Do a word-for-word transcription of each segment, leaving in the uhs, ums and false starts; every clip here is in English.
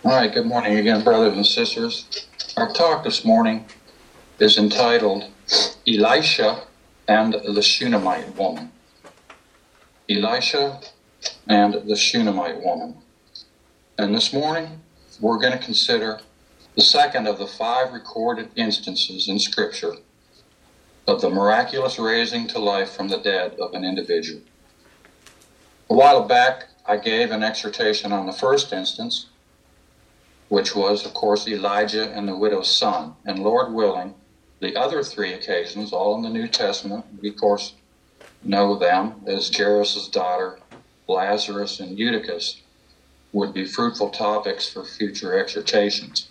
All right, good morning again, brothers and sisters. Our talk this morning is entitled Elisha and the Shunammite Woman. Elisha and the Shunammite Woman. And this morning, we're going to consider the second of the five recorded instances in Scripture of the miraculous raising to life from the dead of an individual. A while back, I gave an exhortation on the first instance, which was, of course, Elijah and the widow's son. And Lord willing, the other three occasions, all in the New Testament, we, of course, know them as Jairus' daughter, Lazarus, and Eutychus, would be fruitful topics for future exhortations.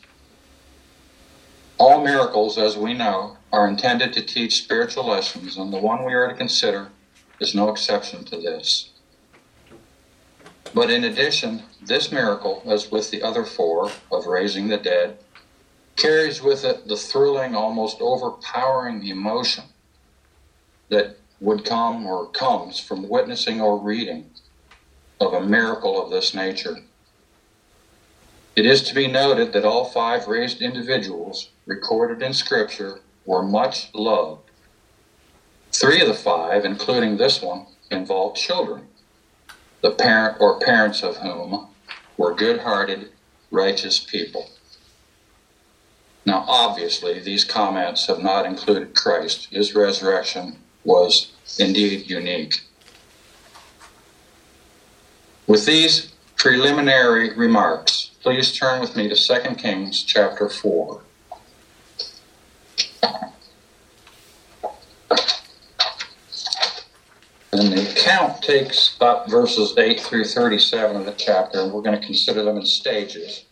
All miracles, as we know, are intended to teach spiritual lessons, and the one we are to consider is no exception to this. But in addition, this miracle, as with the other four of raising the dead, carries with it the thrilling, almost overpowering emotion that would come or comes from witnessing or reading of a miracle of this nature. It is to be noted that all five raised individuals recorded in Scripture were much loved. Three of the five, including this one, involved children, the parent or parents of whom were good-hearted, righteous people. Now, obviously, these comments have not included Christ. His resurrection was indeed unique. With these preliminary remarks, please turn with me to Second Kings chapter four. And the account takes up verses eight through thirty-seven of the chapter, and we're going to consider them in stages.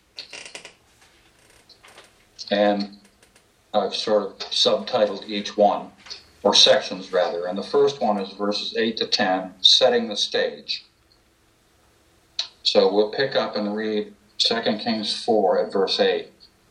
And I've sort of subtitled each one, or sections rather. And the first one is verses eight to ten, setting the stage. So we'll pick up and read Second Kings four at verse eight.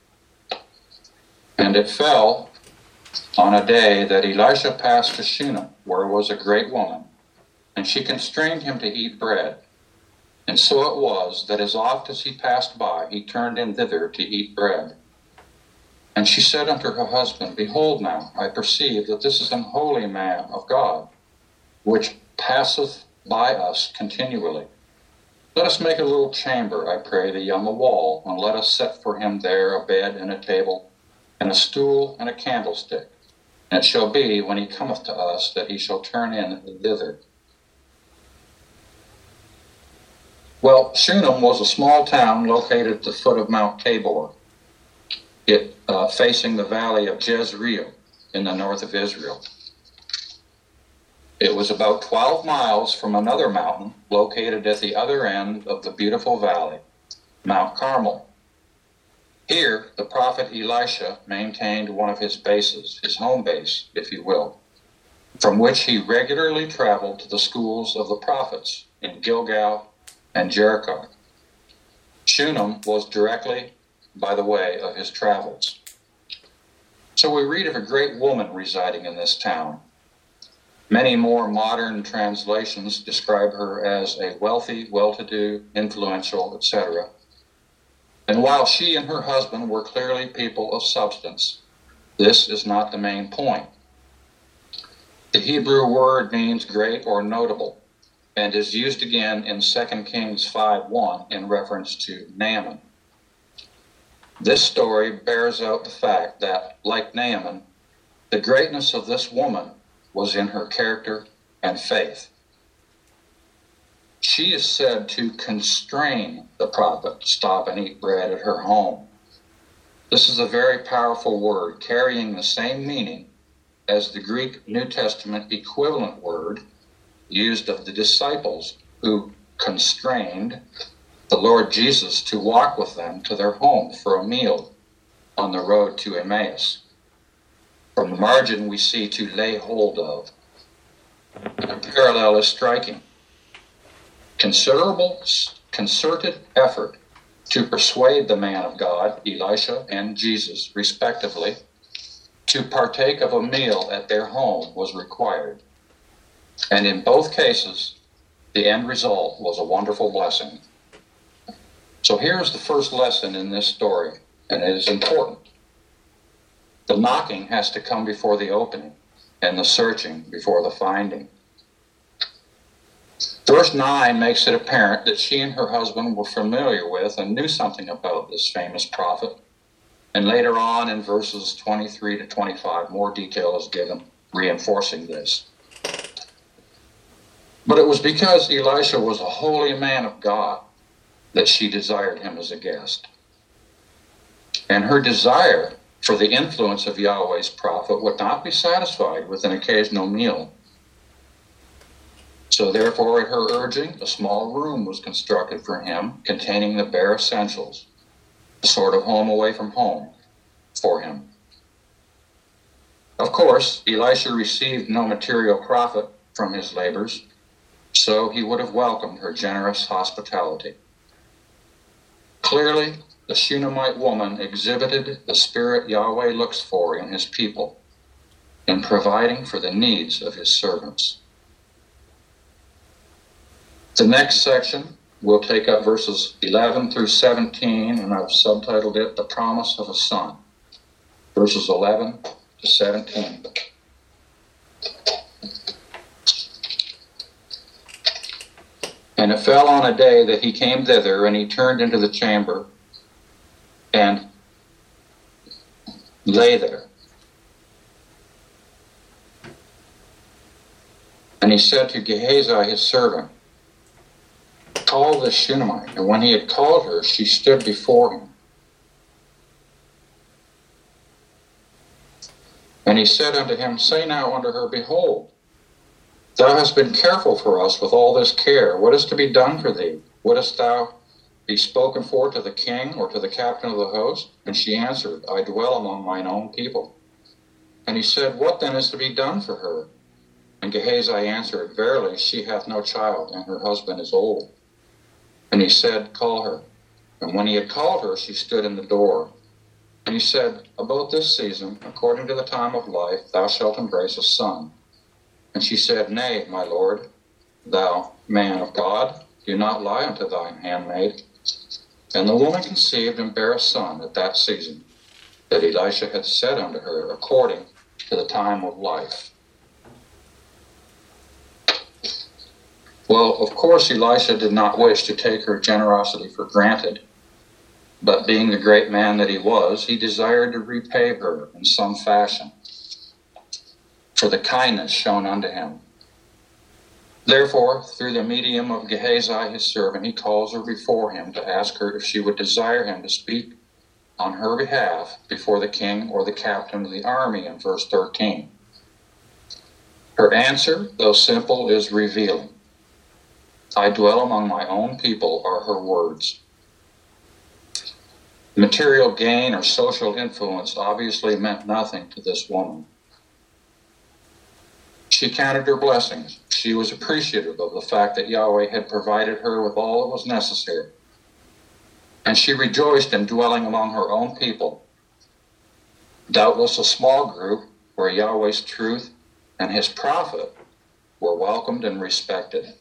And it fell on a day that Elisha passed to Shunem, where was a great woman, and she constrained him to eat bread. And so it was that as oft as he passed by, he turned in thither to eat bread. And she said unto her husband, Behold now, I perceive that this is an holy man of God, which passeth by us continually. Let us make a little chamber, I pray thee, on the wall, and let us set for him there a bed and a table, and a stool and a candlestick. And it shall be, when he cometh to us, that he shall turn in thither. Well, Shunem was a small town located at the foot of Mount Tabor, it uh, facing the valley of Jezreel in the north of Israel. It was about twelve miles from another mountain located at the other end of the beautiful valley, Mount Carmel. Here, the prophet Elisha maintained one of his bases, his home base, if you will, from which he regularly traveled to the schools of the prophets in Gilgal and Jericho. Shunem was directly by the way of his travels. So we read of a great woman residing in this town. Many more modern translations describe her as a wealthy, well-to-do, influential, et cetera. And while she and her husband were clearly people of substance, this is not the main point. The Hebrew word means great or notable, and is used again in Second Kings five one in reference to Naaman. This story bears out the fact that, like Naaman, the greatness of this woman was in her character and faith. She is said to constrain the prophet to stop and eat bread at her home. This is a very powerful word, carrying the same meaning as the Greek New Testament equivalent word used of the disciples who constrained the Lord Jesus to walk with them to their home for a meal on the road to Emmaus. From the margin we see to lay hold of. The parallel is striking. Considerable, concerted effort to persuade the man of God, Elisha and Jesus, respectively, to partake of a meal at their home was required. And in both cases, the end result was a wonderful blessing. So here's the first lesson in this story, and it is important. The knocking has to come before the opening, and the searching before the finding. Verse nine makes it apparent that she and her husband were familiar with and knew something about this famous prophet. And later on in verses twenty-three to twenty-five, more detail is given reinforcing this. But it was because Elisha was a holy man of God that she desired him as a guest. And her desire for the influence of Yahweh's prophet would not be satisfied with an occasional meal. So therefore, at her urging, a small room was constructed for him containing the bare essentials, a sort of home away from home for him. Of course, Elisha received no material profit from his labors, so he would have welcomed her generous hospitality. Clearly, the Shunammite woman exhibited the spirit Yahweh looks for in his people, in providing for the needs of his servants. The next section will take up verses eleven through seventeen, and I've subtitled it, The Promise of a Son. Verses eleven to seventeen. And it fell on a day that he came thither, and he turned into the chamber and lay there. And he said to Gehazi his servant, Call this Shunammite. And when he had called her, she stood before him. And he said unto him, Say now unto her, Behold, thou hast been careful for us with all this care. What is to be done for thee? Wouldest thou be spoken for to the king or to the captain of the host? And she answered, I dwell among mine own people. And he said, What then is to be done for her? And Gehazi answered, Verily, she hath no child, and her husband is old. And he said, Call her. And when he had called her, she stood in the door. And he said, About this season, according to the time of life, thou shalt embrace a son. And she said, Nay, my lord, thou man of God, do not lie unto thine handmaid. And the woman conceived and bare a son at that season, that Elisha had said unto her, according to the time of life. Well, of course, Elisha did not wish to take her generosity for granted, but being the great man that he was, he desired to repay her in some fashion for the kindness shown unto him. Therefore, through the medium of Gehazi his servant, he calls her before him to ask her if she would desire him to speak on her behalf before the king or the captain of the army in verse thirteen. Her answer, though simple, is revealing. I dwell among my own people are her words. Material gain or social influence obviously meant nothing to this woman. She counted her blessings. She was appreciative of the fact that Yahweh had provided her with all that was necessary. And she rejoiced in dwelling among her own people, doubtless a small group where Yahweh's truth and his prophet were welcomed and respected.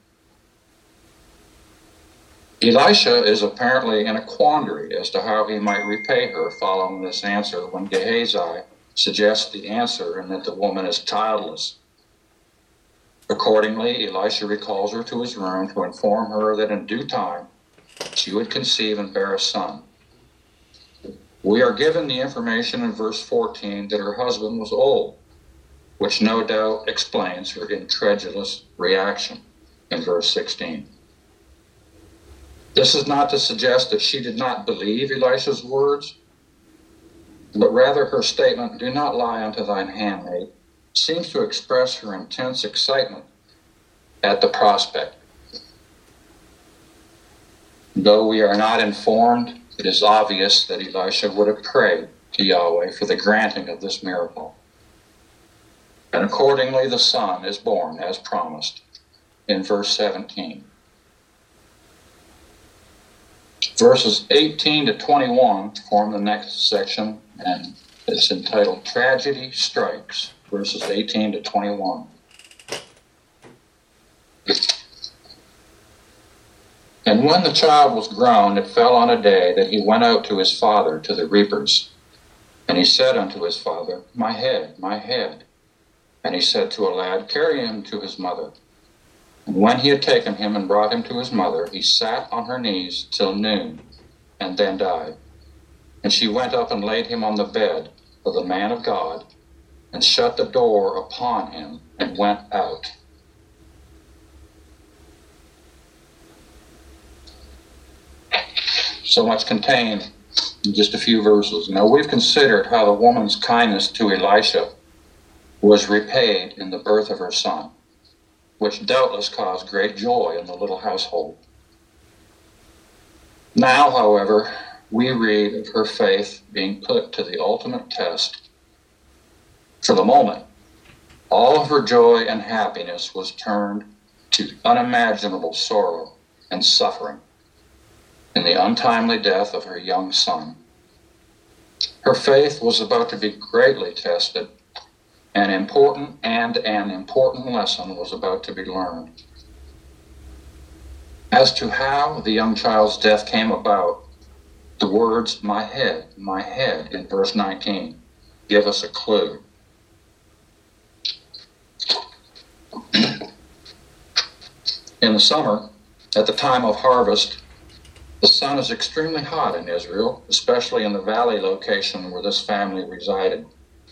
Elisha is apparently in a quandary as to how he might repay her following this answer when Gehazi suggests the answer and that the woman is childless. Accordingly, Elisha recalls her to his room to inform her that in due time she would conceive and bear a son. We are given the information in verse fourteen that her husband was old, which no doubt explains her incredulous reaction in verse sixteen. This is not to suggest that she did not believe Elisha's words, but rather her statement, do not lie unto thine handmaid, seems to express her intense excitement at the prospect. Though we are not informed, it is obvious that Elisha would have prayed to Yahweh for the granting of this miracle. And accordingly, the son is born as promised in verse seventeen. Verses eighteen to twenty-one form the next section, and it's entitled Tragedy Strikes, verses eighteen to twenty-one. And when the child was grown, it fell on a day that he went out to his father to the reapers. And he said unto his father, My head, my head. And he said to a lad, Carry him to his mother. And when he had taken him and brought him to his mother, he sat on her knees till noon, and then died. And she went up and laid him on the bed of the man of God, and shut the door upon him, and went out. So much contained in just a few verses. Now, we've considered how the woman's kindness to Elisha was repaid in the birth of her son, which doubtless caused great joy in the little household. Now, however, we read of her faith being put to the ultimate test. For the moment, all of her joy and happiness was turned to unimaginable sorrow and suffering in the untimely death of her young son. Her faith was about to be greatly tested. An important and an important lesson was about to be learned. As to how the young child's death came about, the words, my head, my head, in verse nineteen, give us a clue. In the summer, at the time of harvest, the sun is extremely hot in Israel, especially in the valley location where this family resided.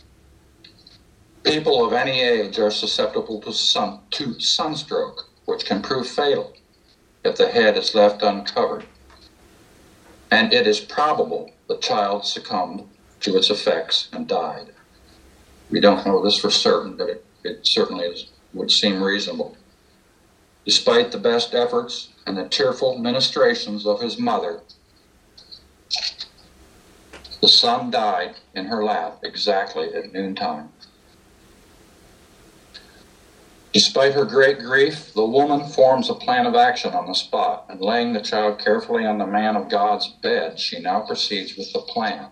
People of any age are susceptible to, sun, to sunstroke, which can prove fatal if the head is left uncovered. And it is probable the child succumbed to its effects and died. We don't know this for certain, but it, it certainly is, would seem reasonable. Despite the best efforts and the tearful ministrations of his mother, the son died in her lap exactly at noontime. Despite her great grief, the woman forms a plan of action on the spot, and laying the child carefully on the man of God's bed, she now proceeds with the plan.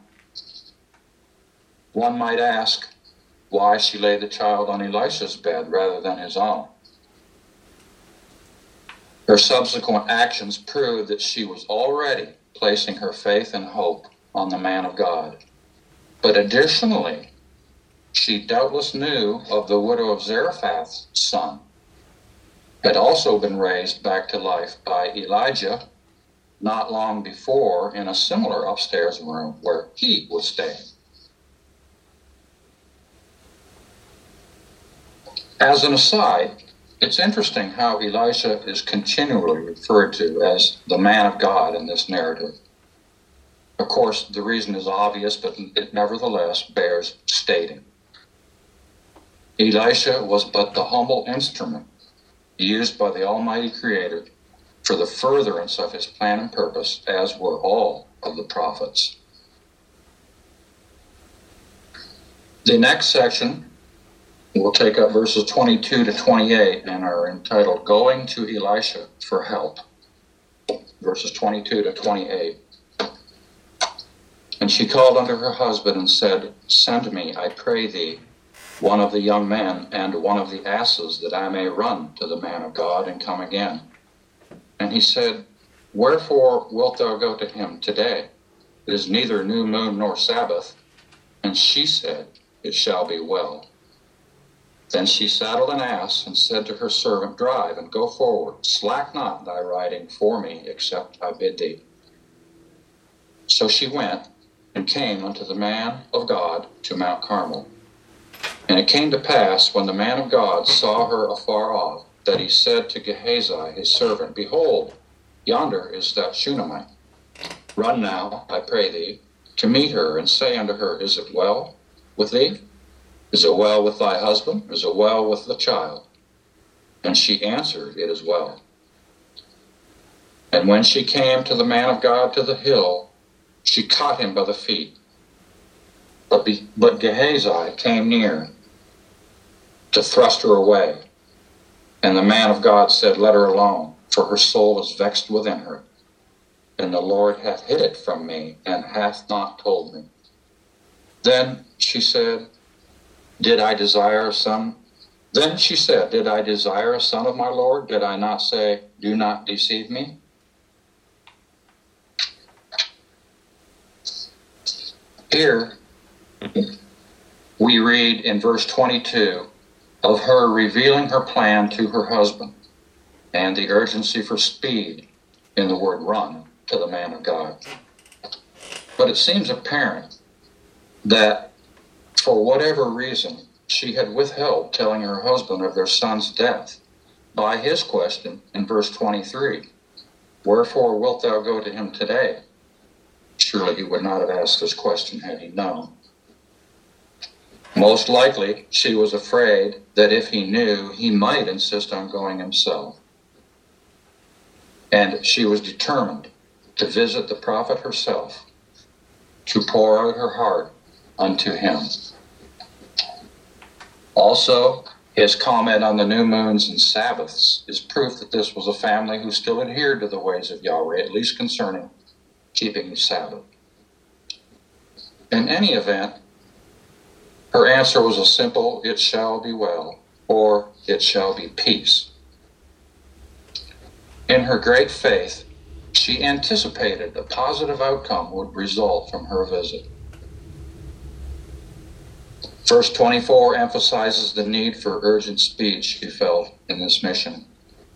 One might ask why she laid the child on Elisha's bed rather than his own. Her subsequent actions prove that she was already placing her faith and hope on the man of God. But additionally, she doubtless knew of the widow of Zarephath's son, had also been raised back to life by Elijah not long before in a similar upstairs room where he was staying. As an aside, it's interesting how Elisha is continually referred to as the man of God in this narrative. Of course, the reason is obvious, but it nevertheless bears stating. Elisha was but the humble instrument used by the Almighty Creator for the furtherance of his plan and purpose, as were all of the prophets. The next section will take up verses twenty-two to twenty-eight and are entitled Going to Elisha for Help. Verses twenty-two to twenty-eight. And she called unto her husband and said, Send me, I pray thee, one of the young men and one of the asses, that I may run to the man of God and come again. And he said, Wherefore wilt thou go to him today? It is neither new moon nor Sabbath. And she said, It shall be well. Then she saddled an ass and said to her servant, Drive and go forward. Slack not thy riding for me, except I bid thee. So she went and came unto the man of God to Mount Carmel. And it came to pass, when the man of God saw her afar off, that he said to Gehazi his servant, Behold, yonder is that Shunammite. Run now, I pray thee, to meet her, and say unto her, Is it well with thee? Is it well with thy husband? Is it well with the child? And she answered, It is well. And when she came to the man of God to the hill, she caught him by the feet. But, be, but Gehazi came near to thrust her away. And the man of God said, Let her alone, for her soul is vexed within her. And the Lord hath hid it from me, and hath not told me. Then she said, Did I desire a son? Then she said, Did I desire a son of my Lord? Did I not say, Do not deceive me? Here, we read in verse twenty-two of her revealing her plan to her husband and the urgency for speed in the word run to the man of God. But it seems apparent that for whatever reason, she had withheld telling her husband of their son's death by his question in verse twenty-three, "Wherefore wilt thou go to him today?" Surely he would not have asked this question had he known. Most likely, she was afraid that if he knew, he might insist on going himself. And she was determined to visit the prophet herself, to pour out her heart unto him. Also, his comment on the new moons and Sabbaths is proof that this was a family who still adhered to the ways of Yahweh, at least concerning keeping the Sabbath. In any event, her answer was a simple, "It shall be well," or "It shall be peace." In her great faith, she anticipated a positive outcome would result from her visit. Verse twenty-four emphasizes the need for urgent speed she felt in this mission.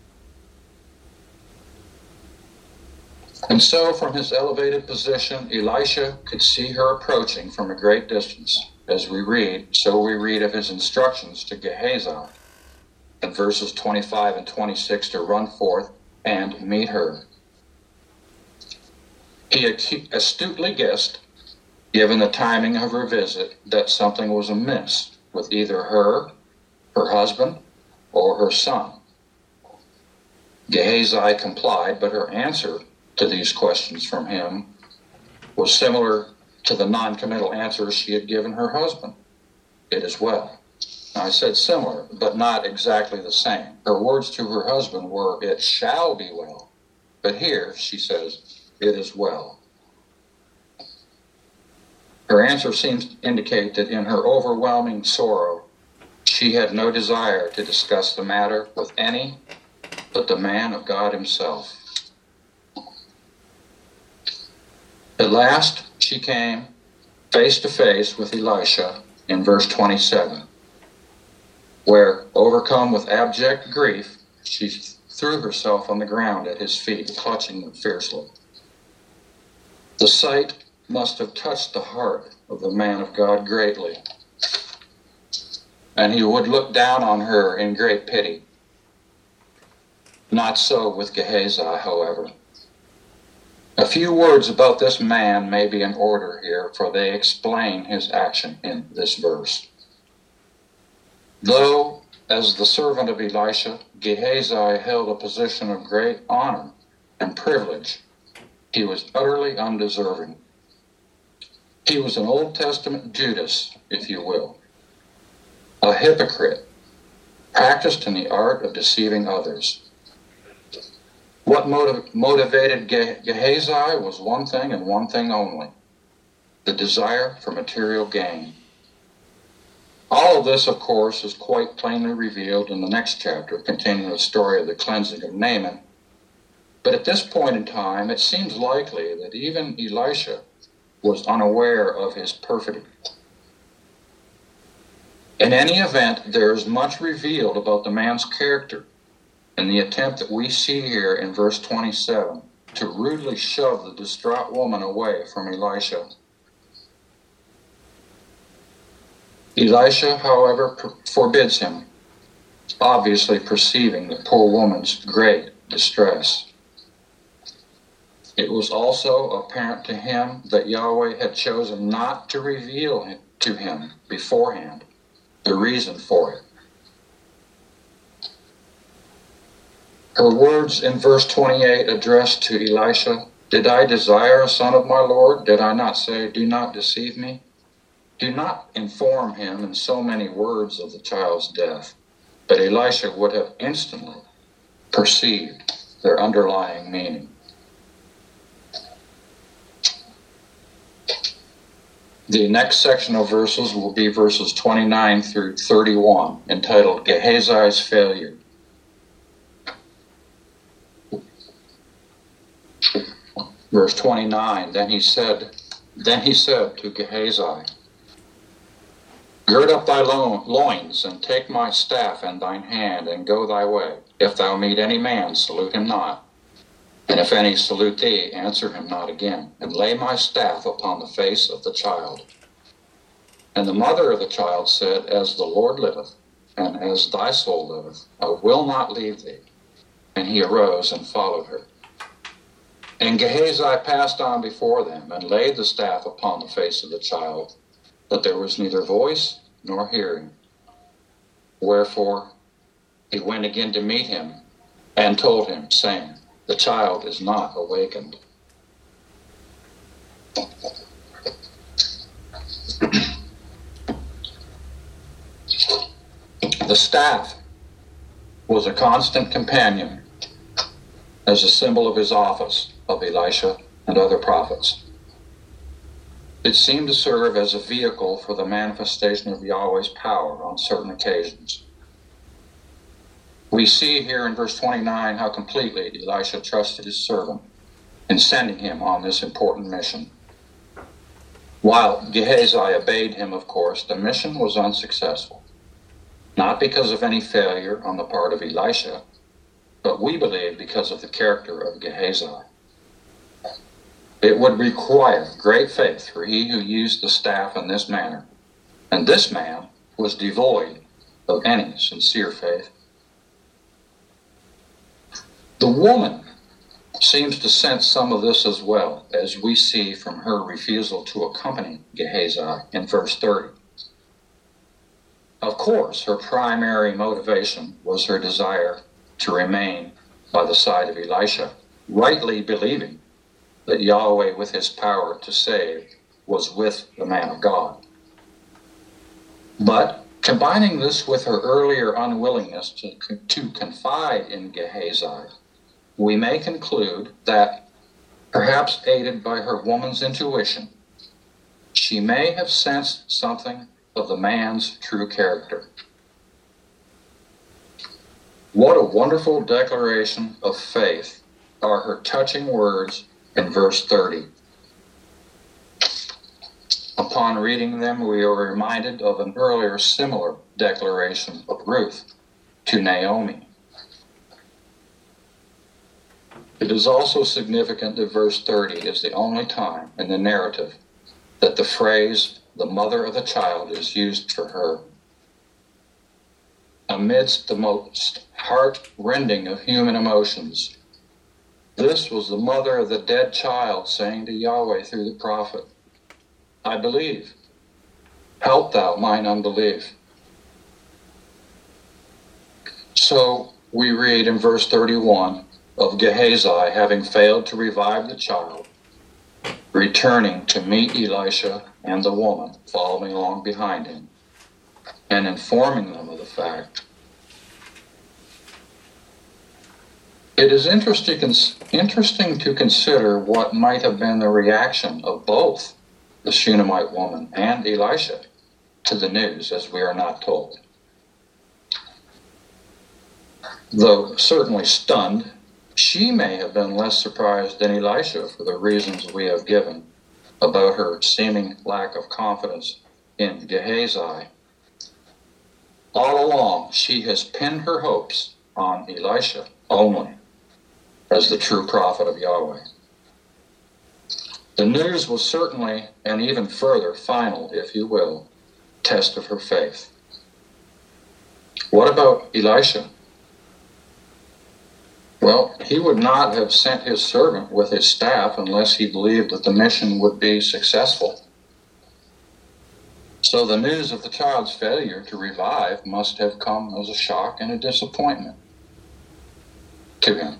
And so, from his elevated position, Elisha could see her approaching from a great distance. As we read, so we read of his instructions to Gehazi in verses twenty-five and twenty-six to run forth and meet her. He astutely guessed, given the timing of her visit, that something was amiss with either her, her husband, or her son. Gehazi complied, but her answer to these questions from him was similar to the non-committal answers she had given her husband. "It is well." Now, I said similar, but not exactly the same. Her words to her husband were, "It shall be well." But here she says, "It is well." Her answer seems to indicate that in her overwhelming sorrow, she had no desire to discuss the matter with any but the man of God himself. At last, she came face to face with Elisha in verse twenty-seven, where, overcome with abject grief, she threw herself on the ground at his feet, clutching them fiercely. The sight must have touched the heart of the man of God greatly, and he would look down on her in great pity. Not so with Gehazi, however. A few words about this man may be in order here, for they explain his action in this verse. Though, as the servant of Elisha, Gehazi held a position of great honor and privilege, he was utterly undeserving. He was an Old Testament Judas, if you will, a hypocrite, practiced in the art of deceiving others. What motiv- motivated Ge- Gehazi was one thing and one thing only: the desire for material gain. All of this, of course, is quite plainly revealed in the next chapter containing the story of the cleansing of Naaman. But at this point in time, it seems likely that even Elisha was unaware of his perfidy. In any event, there is much revealed about the man's character in the attempt that we see here in verse twenty-seven to rudely shove the distraught woman away from Elisha. Elisha, however, forbids him, obviously perceiving the poor woman's great distress. It was also apparent to him that Yahweh had chosen not to reveal to him beforehand the reason for it. Her words in verse twenty-eight addressed to Elisha, "Did I desire a son of my Lord? Did I not say, 'Do not deceive me'?" Do not inform him in so many words of the child's death, but Elisha would have instantly perceived their underlying meaning. The next section of verses will be verses twenty-nine through thirty-one, entitled Gehazi's Failure. Verse twenty-nine, then he said, Then he said to Gehazi, Gird up thy lo- loins, and take my staff in thine hand, and go thy way. If thou meet any man, salute him not. And if any salute thee, answer him not again. And lay my staff upon the face of the child. And the mother of the child said, As the Lord liveth, and as thy soul liveth, I will not leave thee. And he arose and followed her. And Gehazi passed on before them, and laid the staff upon the face of the child, but there was neither voice nor hearing. Wherefore he went again to meet him, and told him, saying, The child is not awakened. The staff was a constant companion as a symbol of his office of Elisha and other prophets. It seemed to serve as a vehicle for the manifestation of Yahweh's power on certain occasions. We see here in verse twenty-nine how completely Elisha trusted his servant in sending him on this important mission. While Gehazi obeyed him, of course, the mission was unsuccessful. Not because of any failure on the part of Elisha, but we believe because of the character of Gehazi. It would require great faith for he who used the staff in this manner, and this man was devoid of any sincere faith. The woman seems to sense some of this as well, as we see from her refusal to accompany Gehazi in verse thirty. Of course, her primary motivation was her desire to remain by the side of Elisha, rightly believing that Yahweh, with his power to save, was with the man of God. But combining this with her earlier unwillingness to, to confide in Gehazi, we may conclude that, perhaps aided by her woman's intuition, she may have sensed something of the man's true character. What a wonderful declaration of faith are her touching words in verse thirty. Upon reading them, we are reminded of an earlier similar declaration of Ruth to Naomi. It is also significant that verse thirty is the only time in the narrative that the phrase, the mother of the child, is used for her. Amidst the most heart-rending of human emotions, this was the mother of the dead child saying to Yahweh through the prophet, I believe. Help thou mine unbelief. So we read in verse thirty-one of Gehazi having failed to revive the child, returning to meet Elisha and the woman following along behind him, and informing them of the fact. It is interesting, interesting to consider what might have been the reaction of both the Shunammite woman and Elisha to the news, as we are not told. Though certainly stunned, she may have been less surprised than Elisha for the reasons we have given about her seeming lack of confidence in Gehazi. All along, she has pinned her hopes on Elisha only as the true prophet of Yahweh. The news was certainly, and even further, final, if you will, test of her faith. What about Elisha? Well, he would not have sent his servant with his staff unless he believed that the mission would be successful. So the news of the child's failure to revive must have come as a shock and a disappointment to him.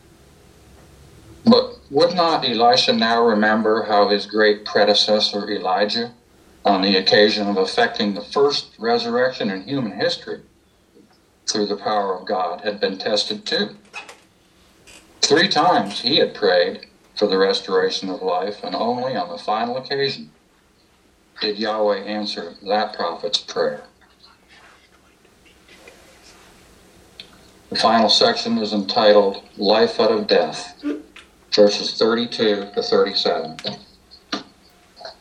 But would not Elisha now remember how his great predecessor Elijah, on the occasion of effecting the first resurrection in human history through the power of God, had been tested too? Three times he had prayed for the restoration of life, and only on the final occasion did Yahweh answer that prophet's prayer. The final section is entitled Life Out of Death, verses thirty-two to thirty-seven.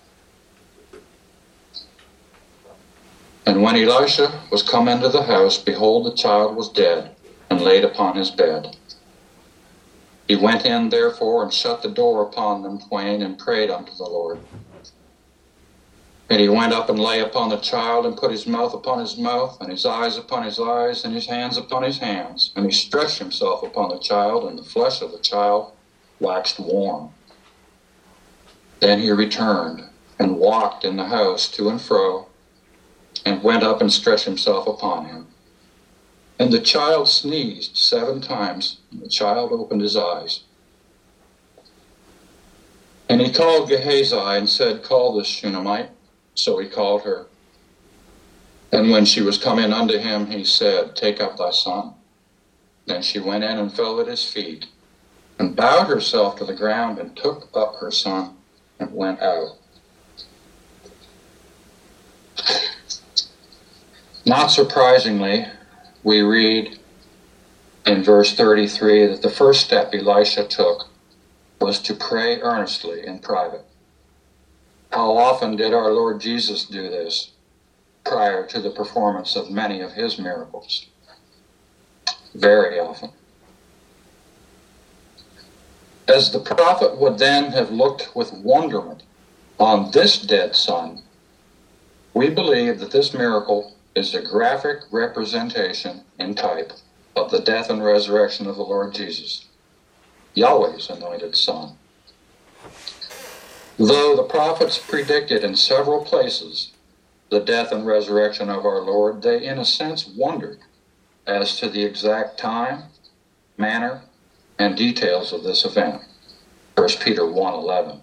And when Elisha was come into the house, behold, the child was dead, and laid upon his bed. He went in, therefore, and shut the door upon them twain, and prayed unto the Lord. And he went up and lay upon the child, and put his mouth upon his mouth, and his eyes upon his eyes, and his hands upon his hands. And he stretched himself upon the child, and the flesh of the child waxed warm. Then he returned, and walked in the house to and fro, and went up and stretched himself upon him. And the child sneezed seven times, and the child opened his eyes. And he called Gehazi and said, Call this Shunammite. So he called her. And when she was come in unto him, he said, Take up thy son. Then she went in and fell at his feet, and bowed herself to the ground, and took up her son, and went out. Not surprisingly, we read in verse thirty-three that the first step Elisha took was to pray earnestly in private. How often did our Lord Jesus do this prior to the performance of many of his miracles? Very often. As the prophet would then have looked with wonderment on this dead son, we believe that this miracle is a graphic representation in type of the death and resurrection of the Lord Jesus, Yahweh's anointed Son. Though the prophets predicted in several places the death and resurrection of our Lord, they in a sense wondered as to the exact time, manner, and details of this event. First Peter one eleven.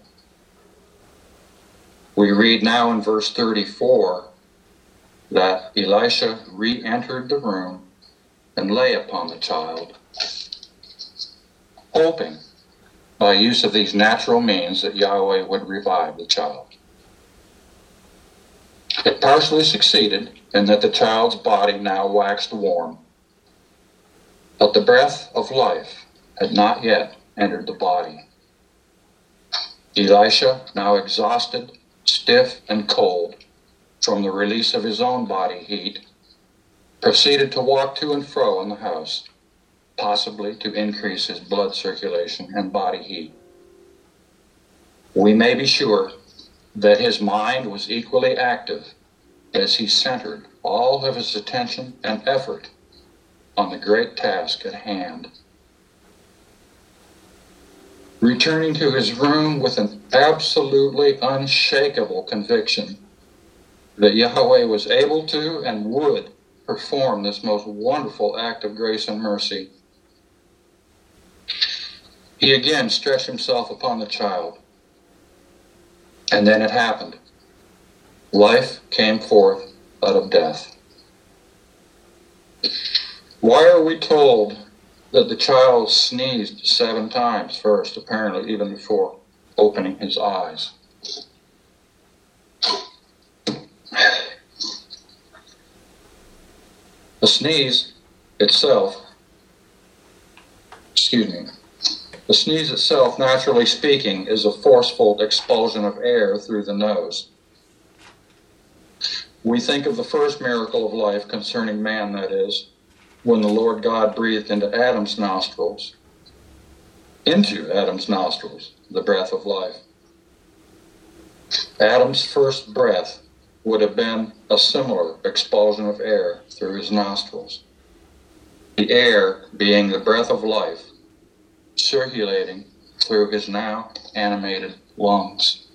We read now in verse thirty-four that Elisha re-entered the room and lay upon the child, hoping by use of these natural means that Yahweh would revive the child. It partially succeeded in that the child's body now waxed warm, but the breath of life had not yet entered the body. Elisha, now exhausted, stiff, and cold from the release of his own body heat, proceeded to walk to and fro in the house, possibly to increase his blood circulation and body heat. We may be sure that his mind was equally active as he centered all of his attention and effort on the great task at hand. Returning to his room with an absolutely unshakable conviction that Yahweh was able to and would perform this most wonderful act of grace and mercy, he again stretched himself upon the child. And then it happened. Life came forth out of death. Why are we told that the child sneezed seven times first, apparently even before opening his eyes? The sneeze itself, excuse me, the sneeze itself, naturally speaking, is a forceful expulsion of air through the nose. We think of the first miracle of life concerning man, that is, when the Lord God breathed into Adam's nostrils, into Adam's nostrils, the breath of life. Adam's first breath would have been a similar expulsion of air through his nostrils. The air being the breath of life, circulating through his now animated lungs.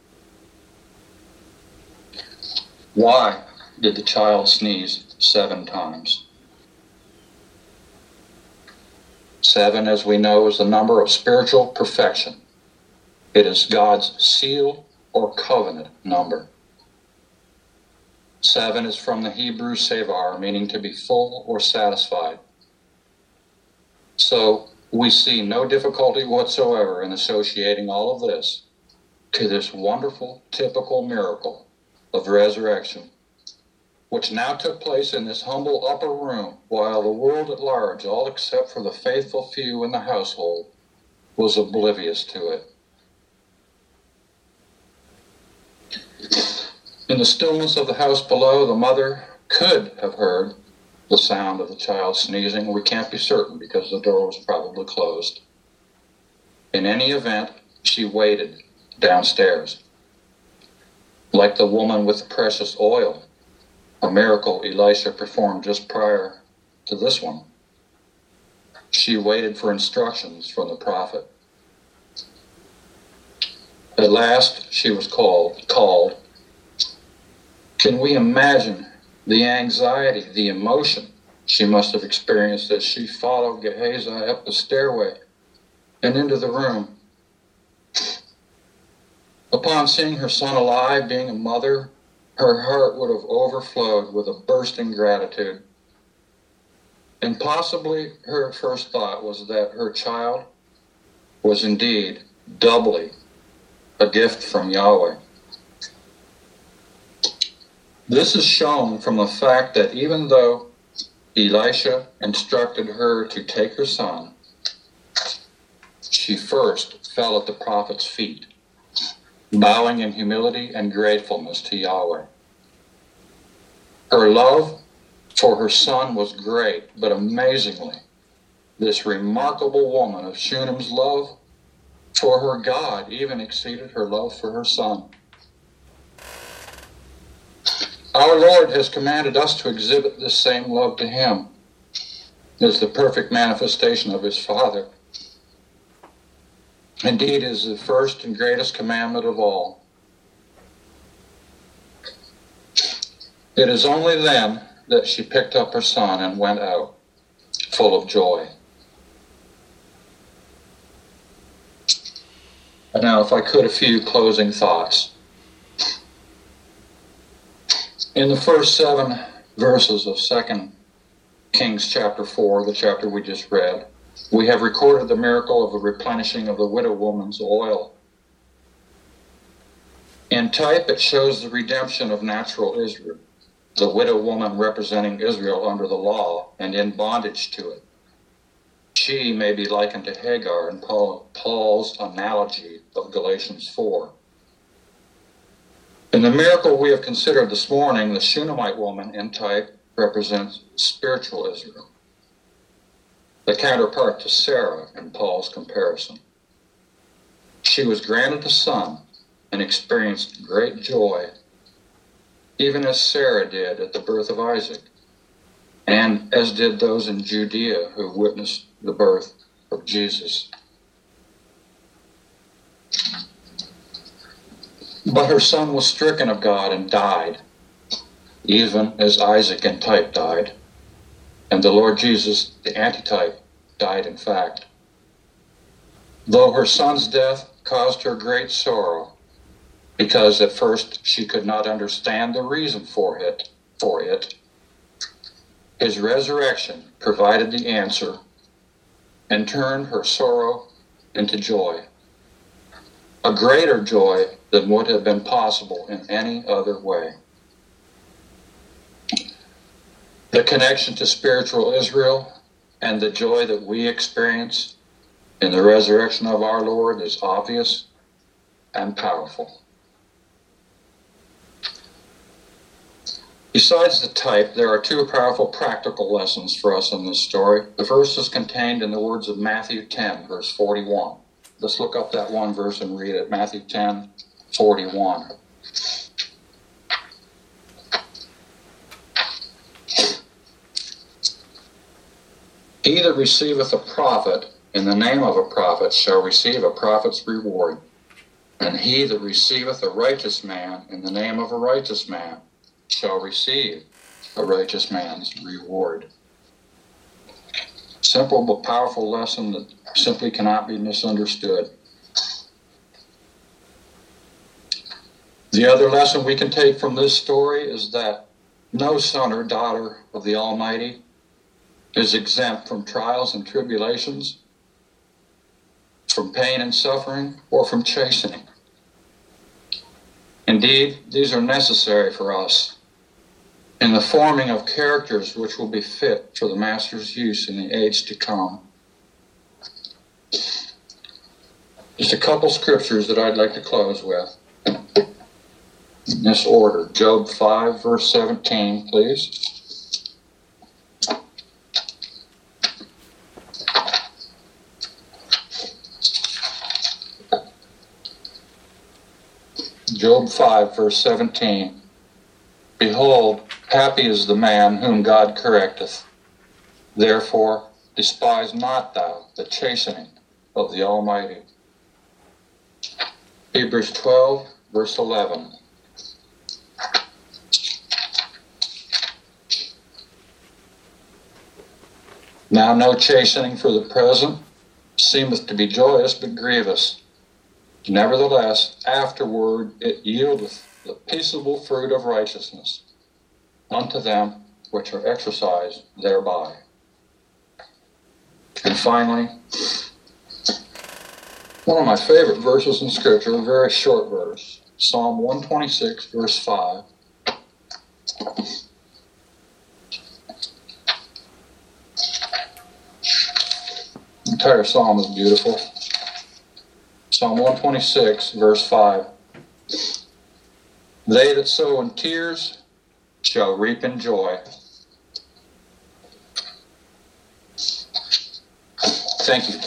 Why did the child sneeze seven times? Seven, as we know, is the number of spiritual perfection. It is God's seal or covenant number. Seven is from the Hebrew sevar, meaning to be full or satisfied. So we see no difficulty whatsoever in associating all of this to this wonderful, typical miracle of resurrection, which now took place in this humble upper room, while the world at large, all except for the faithful few in the household, was oblivious to it. In the stillness of the house below, the mother could have heard the sound of the child sneezing. We can't be certain because the door was probably closed. In any event, she waited downstairs. Like the woman with the precious oil, a miracle Elisha performed just prior to this one, she waited for instructions from the prophet. At last, she was called. called. Can we imagine the anxiety, the emotion she must have experienced as she followed Gehazi up the stairway and into the room? Upon seeing her son alive, being a mother, her heart would have overflowed with a bursting gratitude. And possibly her first thought was that her child was indeed doubly a gift from Yahweh. This is shown from the fact that even though Elisha instructed her to take her son, she first fell at the prophet's feet, bowing in humility and gratefulness to Yahweh. Her love for her son was great, but amazingly, this remarkable woman of Shunem's love for her God even exceeded her love for her son. Our Lord has commanded us to exhibit this same love to him as the perfect manifestation of his Father. Indeed, it is the first and greatest commandment of all. It is only then that she picked up her son and went out, full of joy. And now, if I could, a few closing thoughts. In the first seven verses of Second Kings chapter four, the chapter we just read, we have recorded the miracle of the replenishing of the widow woman's oil. In type, it shows the redemption of natural Israel, the widow woman representing Israel under the law and in bondage to it. She may be likened to Hagar in Paul, Paul's analogy of Galatians four. In the miracle we have considered this morning, the Shunammite woman in type represents spiritual Israel, the counterpart to Sarah in Paul's comparison. She was granted a son and experienced great joy, even as Sarah did at the birth of Isaac, and as did those in Judea who witnessed the birth of Jesus. But her son was stricken of God and died, even as Isaac in type died, and the Lord Jesus, the antitype, died in fact. Though her son's death caused her great sorrow, because at first she could not understand the reason for it, for it, his resurrection provided the answer and turned her sorrow into joy, a greater joy than would have been possible in any other way. The connection to spiritual Israel and the joy that we experience in the resurrection of our Lord is obvious and powerful. Besides the type, there are two powerful practical lessons for us in this story. The first is contained in the words of Matthew ten, verse forty-one. Let's look up that one verse and read it. Matthew ten, forty-one. He that receiveth a prophet in the name of a prophet shall receive a prophet's reward. And he that receiveth a righteous man in the name of a righteous man shall receive a righteous man's reward. Simple but powerful lesson that simply cannot be misunderstood. The other lesson we can take from this story is that no son or daughter of the Almighty is exempt from trials and tribulations, from pain and suffering, or from chastening. Indeed, these are necessary for us in the forming of characters which will be fit for the Master's use in the age to come. Just a couple scriptures that I'd like to close with. in this order. Job five, verse seventeen, please. Job five, verse seventeen. Behold, happy is the man whom God correcteth. Therefore, despise not thou the chastening of the Almighty. Hebrews twelve, verse eleven. Now no chastening for the present seemeth to be joyous, but grievous. Nevertheless, afterward it yieldeth the peaceable fruit of righteousness unto them which are exercised thereby. And finally, one of my favorite verses in Scripture, a very short verse, Psalm one twenty-six, verse five. The entire psalm is beautiful. Psalm one twenty-six, verse five. They that sow in tears shall reap in joy. Thank you.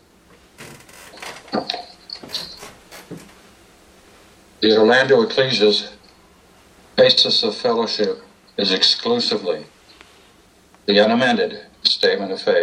The Orlando Ecclesia's basis of fellowship is exclusively the unamended statement of faith.